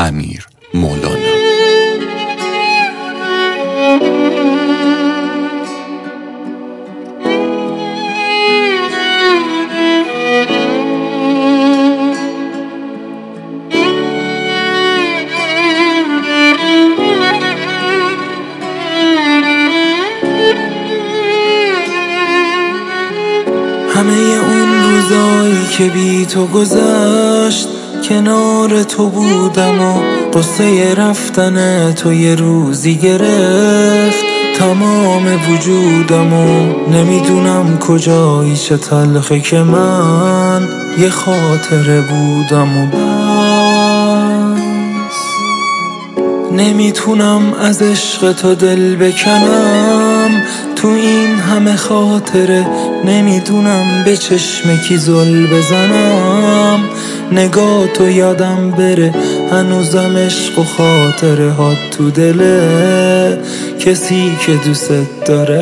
امیر مولانا. همه اون روزایی که بی تو گذشت، کنار تو بودم و قصه رفتن تو یه روزی گرفت تمام وجودم و نمیدونم کجایی چه تلخه که من یه خاطره بودم و بس نمیتونم از عشق تو دل بکنم. تو این همه خاطره نمیدونم به چشم کی زل بزنم. نگاه تو یادم بره هنوزم عشق و خاطره ها تو دله کسی که دوست داره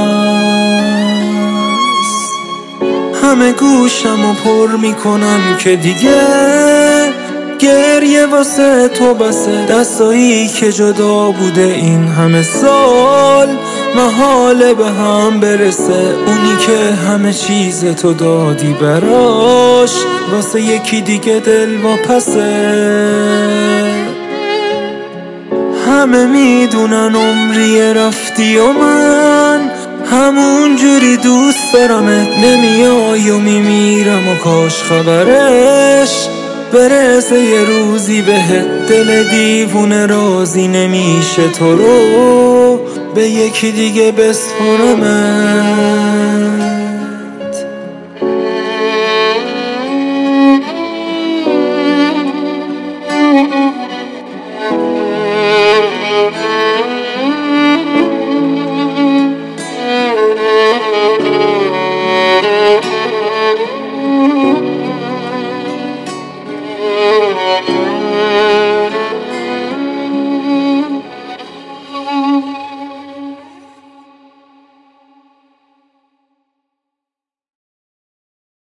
هست. همه گوشم و پر میکنم که دیگه گریه واسه تو بسه. دستایی که جدا بوده این همه سال محاله به هم برسه. اونی که همه چیز تو دادی براش واسه یکی دیگه دل واپسه. همه میدونن عمری رفتی و من همون جوری دوست دارمت. نمیای و میمیرم و کاش خبرش برسه یه روزی بهت. دل دیوونه راضی نمیشه تو رو به یکی دیگه بسپرمت.